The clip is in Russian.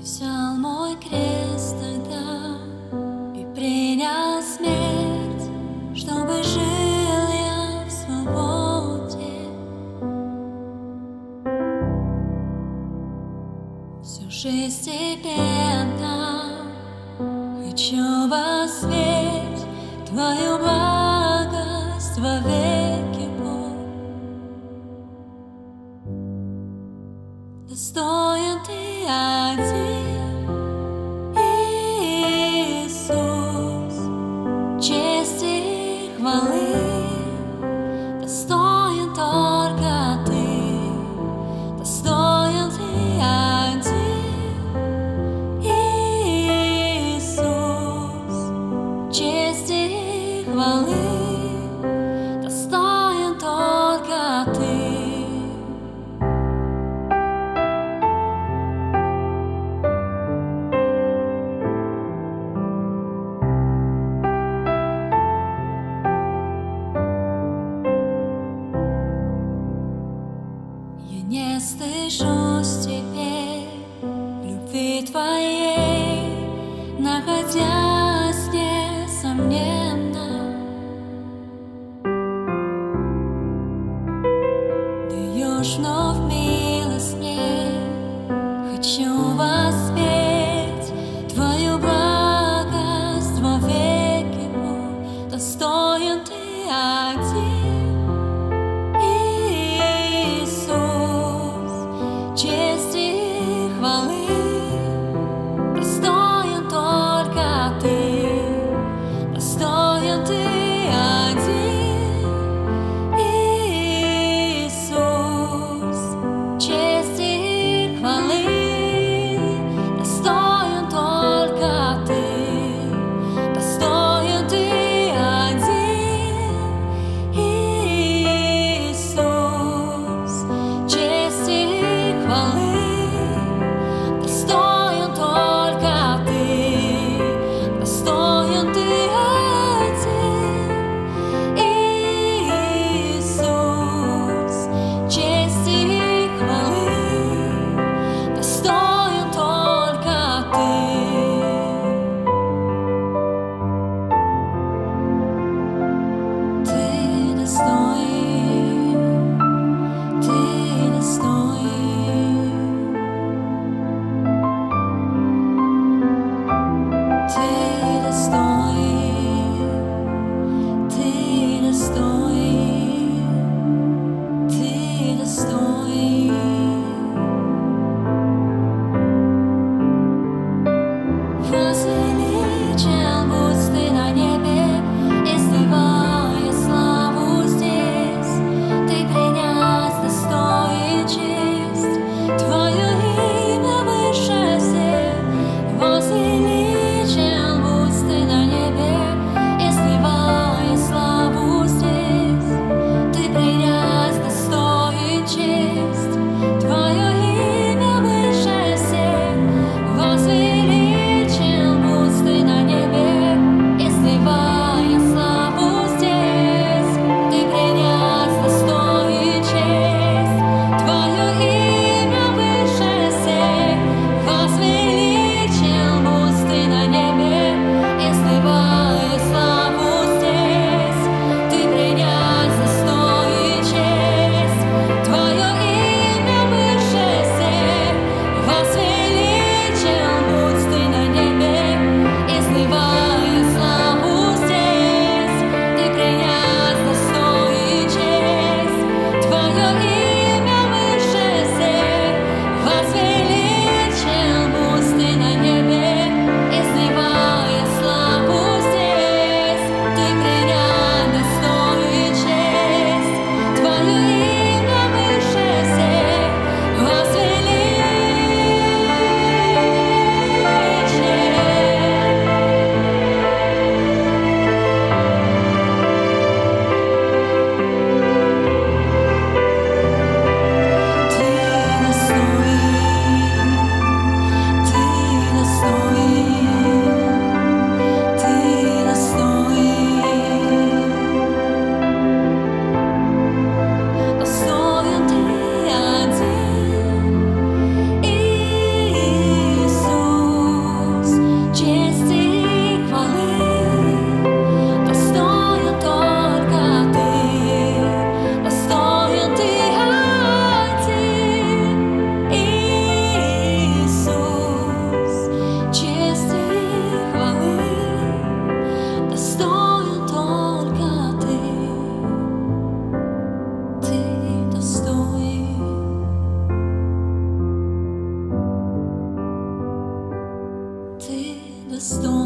взял мой крест тогда и принял смерть, чтобы жил я в свободе. Всю жизнь тебе отдам, хочу воспеть Твою благость во веки, Бог. Достоин Ты один, Иисус, чести и хвалы. Достоин только Ты, достоин Ты один, Иисус, чести и хвалы. Достоин только Ты. Не стыжусь теперь в любви Твоей, находясь несомненно. Даешь вновь милость мне, хочу воспеть Твою благость во веки, Бог. Достоин Ты один, чести и хвалы. Достоин только Ты, достоин Ты один, Иисус, чести и хвалы. Достоин только Ты, достоин Ты один, Иисус, чести и хвалы. Достоин достоин.